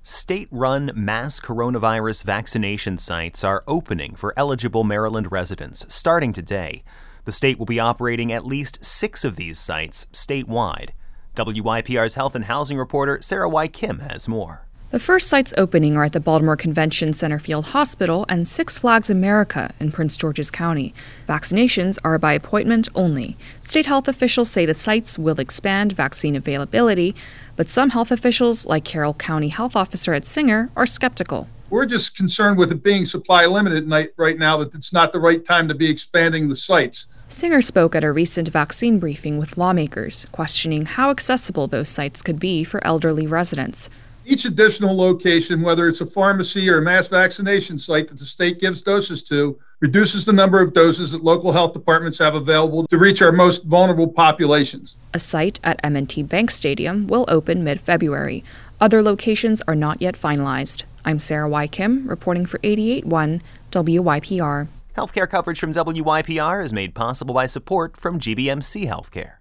State-run mass coronavirus vaccination sites are opening for eligible Maryland residents starting today. The state will be operating at least 6 of these sites statewide. WYPR's health and housing reporter Sarah Y. Kim has more. The first sites opening are at the Baltimore Convention Center Field Hospital and Six Flags America in Prince George's County. Vaccinations are by appointment only. State health officials say the sites will expand vaccine availability, but some health officials, like Carroll County Health Officer Ed Singer, are skeptical. We're just concerned with it being supply limited right now, that it's not the right time to be expanding the sites. Singer spoke at a recent vaccine briefing with lawmakers, questioning how accessible those sites could be for elderly residents. Each additional location, whether it's a pharmacy or a mass vaccination site that the state gives doses to, reduces the number of doses that local health departments have available to reach our most vulnerable populations. A site at M&T Bank Stadium will open mid-February. Other locations are not yet finalized. I'm Sarah Y. Kim, reporting for 88.1 WYPR. Healthcare coverage from WYPR is made possible by support from GBMC Healthcare.